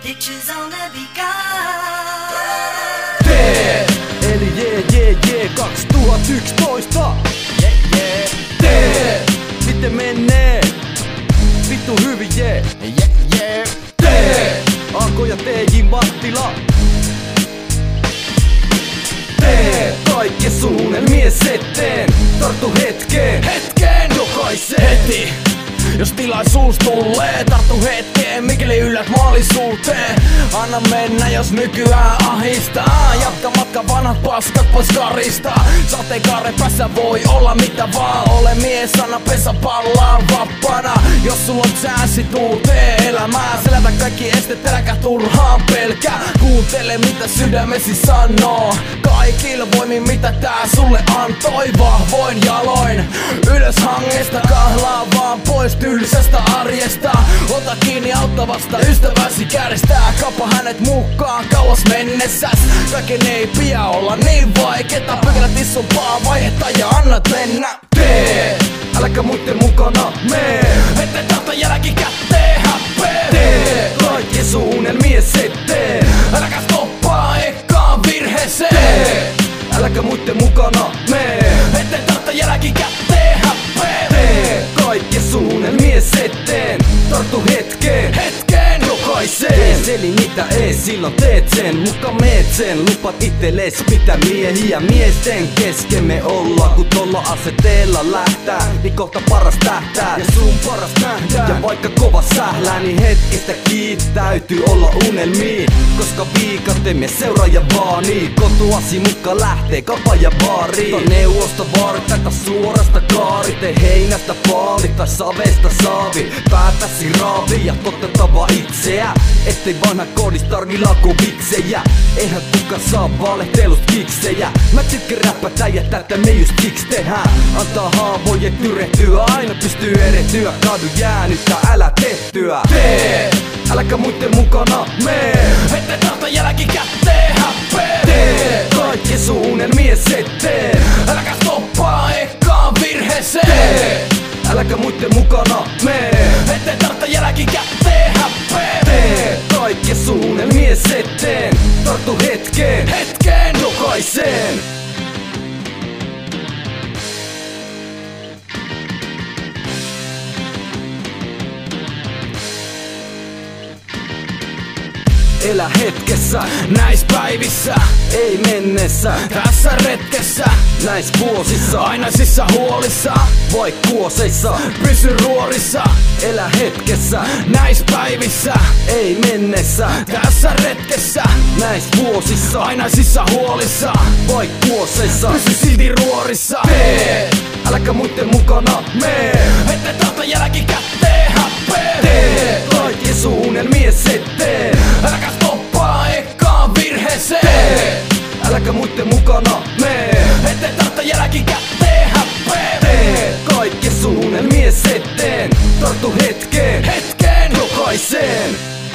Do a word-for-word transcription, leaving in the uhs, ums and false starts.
Pictures on the begun. Tee, eli jee jee jee kaksituhattayksitoista. Yeah, yeah. Tee, miten menee? Vittu hyvin jee. Yeah, yeah. Tee, Anko ja T J Mattila. Tee, kaikki suunnelmies eteen. Tarttu hetkeen, Hetkeen, jokaiseen. heti. Jos tilaisuus tulee, tarttu hetkeen, mikäli yllät mahdollisuuteen. Anna mennä, jos nykyään ahistaa. Jatka matka, vanhat paskat pois karista. Sateenkaaren päässä voi olla mitä vaan. Ole mies, anna pesä pallaa vappana. Jos sulla on chanssi, tuu tee elämää. Selätä kaikki estet, äläkä turhaan pelkää. Kuuntele mitä sydämesi sanoo. Kaikilla voimin mitä tää sulle antoi. Vahvoin jaloin, ylös hangesta, kahlaa vaan pois tylsästä arjesta. Ota kiinni auttavasta ystäväsi kädestä. Kapa hänet mukaan kauas mennessäs. Kaiken ei pidä olla niin vaikeeta. Pykälät isompaa vaihetta ja annat mennä. Tee, äläkä muitten mukana mee. Ette tahta jälki kätteen häppee. Tee, kaikki suunnelmies eteen. Äläkä stoppaa ekaan virheeseen. Tee, äläkä muitten mukana mee. Ette tahta jälki kätteen häppee. Tee, kaikki suunnelmies eteen. Tarttu hetkeen, Hetkeen, jokaiseen. Tee seli mitä ees, silloin teet sen. Muka meet sen, lupat itelles mitä miehiä miesten kesken me olla. Kun tolla aseteella lähtää, niin kohta paras tähtää. Ja sun paras nähdään. Ja vaikka kova sählää, niin hetkistä kiittäytyy olla unelmiin. Koska viikatemme seuraaja vaanii. Kotuasi muka lähtee kapa ja baariin. Ta neuvosta vartaita suorasta kaari. Tee heinästä paali tai savesta saavi. Päätäsi raavi ja totettava itseä. Ettei vanha koodis tarvi lakovitsejä. Eihän kuka saa valehtelusta kiksejä. Mä tykkään räppätä ja tätä me just kiks tehdään. Antaa haavojen tyrehtyä, aina pystyy erehtyä. Kaadu jäänyttä, älä tehtyä. Tee, äläkä muitten mukana mee. ette tahta jälki kätteen häppee. Tee, kaikki suunnelmies eteen. Äläkä stoppaa ekaan virheeseen. Tee, äläkä muitten mukana mee. Ette tahta jälki kätteen häppee. Tee, kaikki suunnelmies eteen. Tarttu hetkeen, Hetkeen, jokaiseen. Elä hetkessä, näis päivissä, ei mennessä. tässä retkessä, Näis vuosissa, ainaisissa huolissa, vai kuoseissa. pysy ruorissa. Elä hetkessä, Näis päivissä, ei mennessä. tässä retkessä, Näis vuosissa, ainaisissa huolissa, vai kuoseissa. pysy silti ruorissa. Tee, äläkä muitten mukana mee. Ette tahta jälki kätteen häppee. Tee, kaikki suunnelmies eteen. Äläkä stoppaa ekaan virheeseen. Tee, äläkä muitten mukana mee. Ette tahta jälki kätteen häppee. Tee, kaikki suunnelmies eteen. Tarttu hetkeen, Hetkeen, jokaiseen.